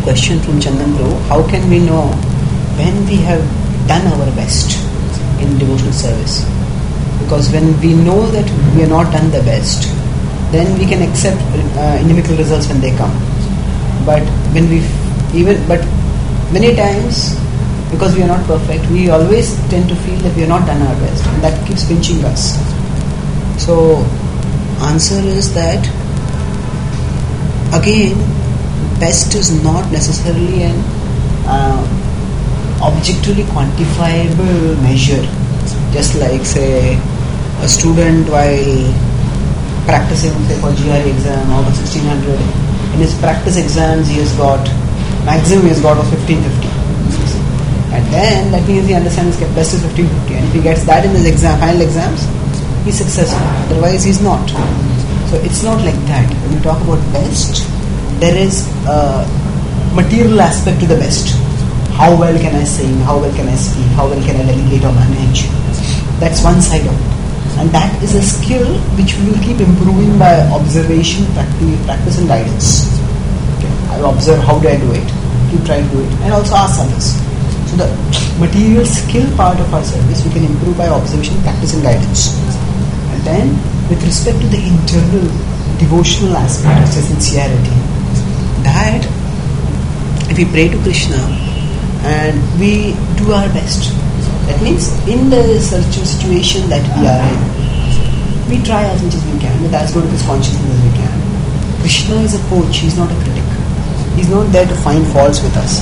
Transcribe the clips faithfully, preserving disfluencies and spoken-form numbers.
question from Chandan Pro. How can we know when we have done our best in devotional service? Because when we know that we are not done the best, then we can accept uh, inimical results when they come. But when we even but many times, because we are not perfect, we always tend to feel that we are not done our best, and that keeps pinching us. So, answer is that again, best is not necessarily an uh, objectively quantifiable measure. Just like, say, a student while practicing, say, for G R E exam out of sixteen hundred, in his practice exams he has got, maximum he has got was fifteen fifty. And then that means he understands his best is fifteen fifty. And if he gets that in his exam, final exams, he's successful. Otherwise he's not. So it's not like that. When we talk about best, there is a material aspect to the best. How well can I sing? How well can I speak? How well can I delegate or manage? That's one side of it. And that is a skill which we will keep improving by observation, practice, practice and guidance. Okay. I will observe how do I do it, keep trying to do it, and also ask others. So the material skill part of our service we can improve by observation, practice and guidance. And then with respect to the internal devotional aspect, which is sincerity, that if we pray to Krishna and we do our best, that means in the situation that we are in, we try as much as we can with as good of his consciousness as we can. Krishna is a coach, he is not a critic. He is not there to find faults with us.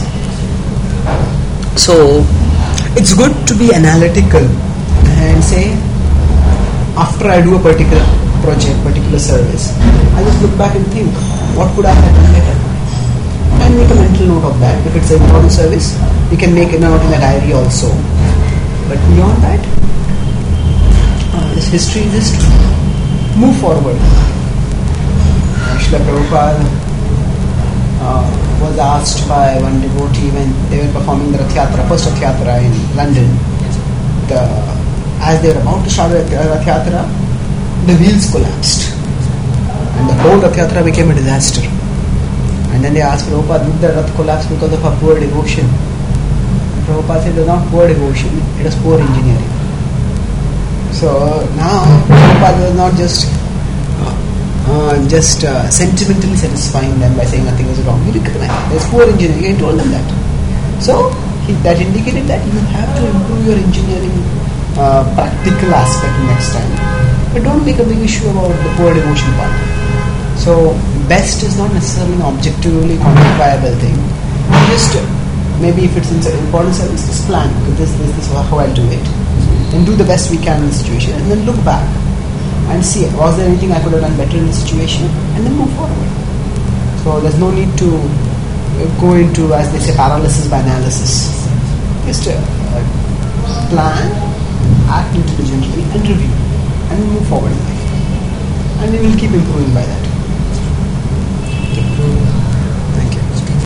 So it's good to be analytical and say, after I do a particular project, particular service, I just look back and think, what could I have done better? And make a mental note of that. If it's an important service, we can make a note in the diary also. But beyond that, uh, this history is history. Move forward. Uh, Srila Prabhupada uh, was asked by one devotee when they were performing the Rath Yatra, first Rath Yatra in London. The, as they were about to start the Rath Yatra, the wheels collapsed. And the whole Rath Yatra became a disaster. And then they asked Prabhupada, did the Rath collapse because of our poor devotion? Prabhupada said it was not poor devotion, it was poor engineering. So now Prabhupada was not just uh, uh, just uh, sentimentally satisfying them by saying nothing was wrong. He recognized there's poor engineering, he told them that. So he, that indicated that you have to improve your engineering uh, practical aspect next time. But don't make a big issue about the poor devotion part. So best is not necessarily an objectively quantifiable thing. Just uh, maybe if it's an important service, just plan, because this, this, this is how I'll do it. Then do the best we can in the situation, and then look back and see, was there anything I could have done better in the situation, and then move forward. So there's no need to go into, as they say, paralysis by analysis. Just uh, plan, act intelligently, and review, and move forward in life. And we will keep improving by that.